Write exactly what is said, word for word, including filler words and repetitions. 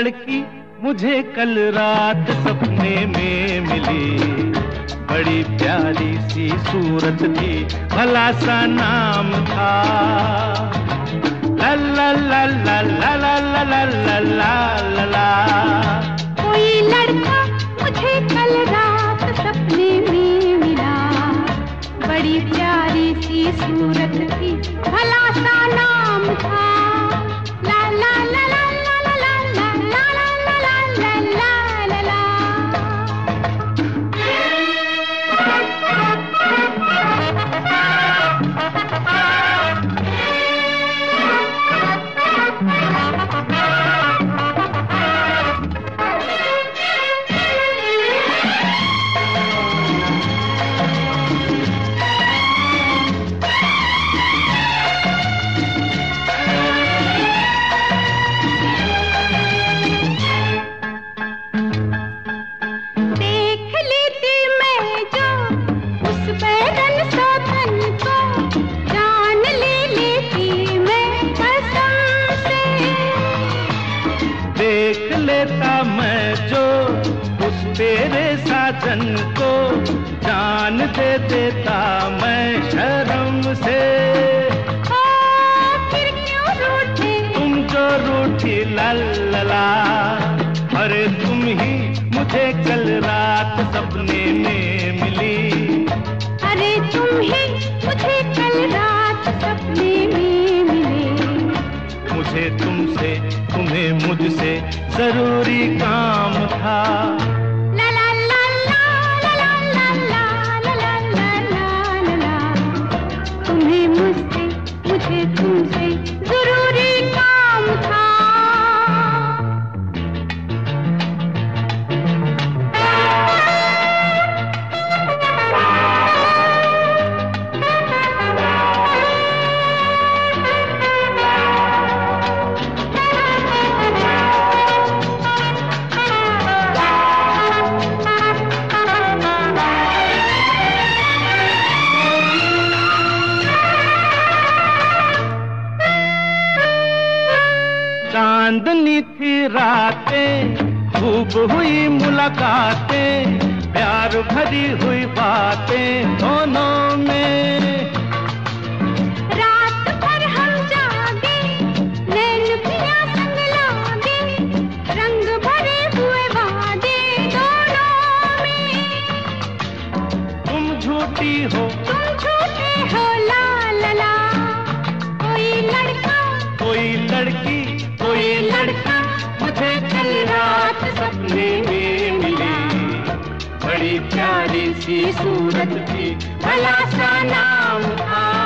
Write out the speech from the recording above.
लड़की मुझे कल रात सपने में मिली, बड़ी प्यारी सी सूरत थी, भला सा नाम था। ला ला ला ला ला ला ला ला ला ला ला। कोई लड़का मुझे कल रात सपने में मिला, बड़ी प्यारी सी सूरत थी, भला सा नाम था। ला ला ला ला ला ला ला ला ला ला ला ला ला। देख लेता मैं जो उस तेरे साजन को, जान ले लेता मैं शर्म से। ओ, फिर क्यों रूठे तुम जो रूठी ला ला ला। अरे तुम ही मुझे कल रात सपने में मिली, अरे तुम ही मुझे कल रात सपने में मिले। मुझे तुमसे तुम्हें मुझसे जरूरी काम था। ला ला ला ला ला ला ला ला ला ला ला ला। तुम्हें मुझसे मुझे तुमसे जरूरी काम था। चांदनी थी रातें, खूब हुई मुलाकातें, प्यार भरी हुई बातें दोनों में। रात भर हम जागे, नैन पिया संग लागे, रंग भरे हुए वादे दोनों में। तुम झूठी हो तुम झूठे हो ला ला ला। कोई लड़का कोई लड़की कोई लड़का मुझे कल रात सपने में मिली, बड़ी प्यारी सी सूरत थी, भला सा नाम था।